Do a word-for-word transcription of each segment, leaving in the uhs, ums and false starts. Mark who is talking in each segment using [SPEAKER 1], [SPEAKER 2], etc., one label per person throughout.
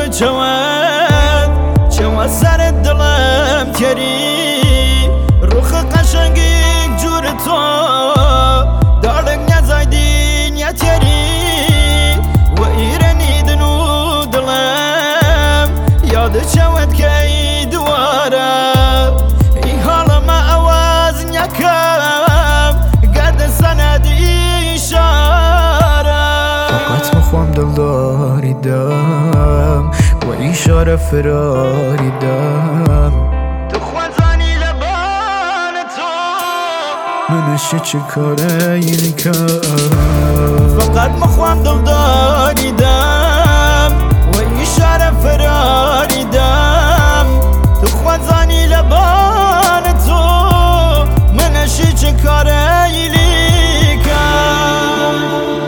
[SPEAKER 1] چواد چواد سر دلم کری روخ قشنگی جور تو دارک نزایدین یا تری و ایرانی دنو دلم یاد چواد که دواره ای حالا ما آواز نکم گرد سندی اشاره
[SPEAKER 2] فقط مخوام دلداری دم و اشاره فراری دم
[SPEAKER 1] تو خوانزانی لبان تو
[SPEAKER 2] منشه چه کاره اینی کم
[SPEAKER 1] فقط مخوام دلداری دم و اشاره فراری دم تو خوانزانی لبان تو منشه چه کاره اینی کم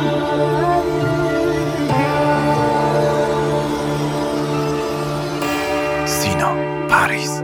[SPEAKER 2] سینا پاریس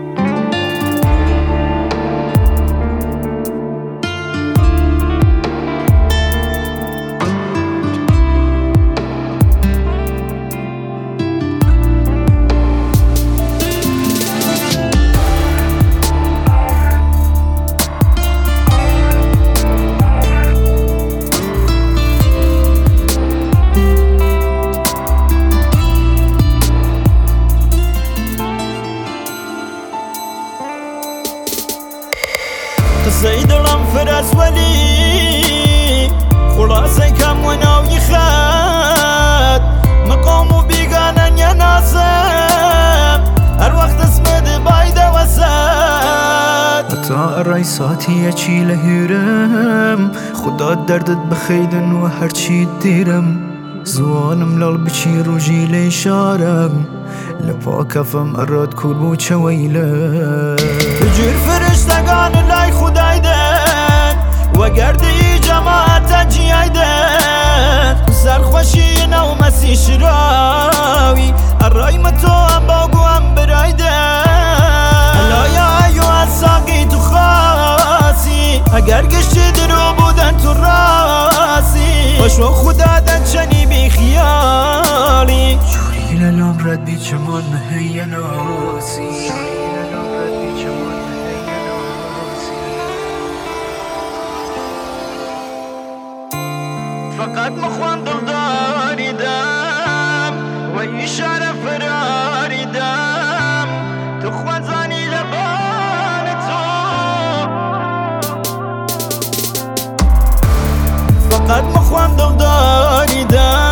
[SPEAKER 1] قصەی دڵم فرەس وەلی خوڵاسەی کەم وەناوی خەت مقام و بیگانە نەناسم هەر وەخت دەسمت بایدەوە سەد
[SPEAKER 2] هەتا ئەڕای ساتیە چی لە هێرم خدا دەردت بخەیدن و هەرچیت دیرم زوانم لەڵ بچی ڕۆژی لێ شارم لە پاکەفەم ئەڕات کوور بوو چەوەیلە
[SPEAKER 1] بجور فرشتگان لای خدایدن و گردی جماعت جیایدن سرخوشی نو مسی شراوی الرایم تو هم باگو هم برایدن الایا ایو از ساقی تو خاصی اگر گشتی درو بودن تو راسی باشو خدا دن چنی بی خیالی
[SPEAKER 2] جوری لەلام ڕەت بی چەمان مەهەیە ناسی
[SPEAKER 1] فقط مخوان دلداری دم و اشاره فراری دم تو خوانزانی لبان تو فقط مخوان دلداری دم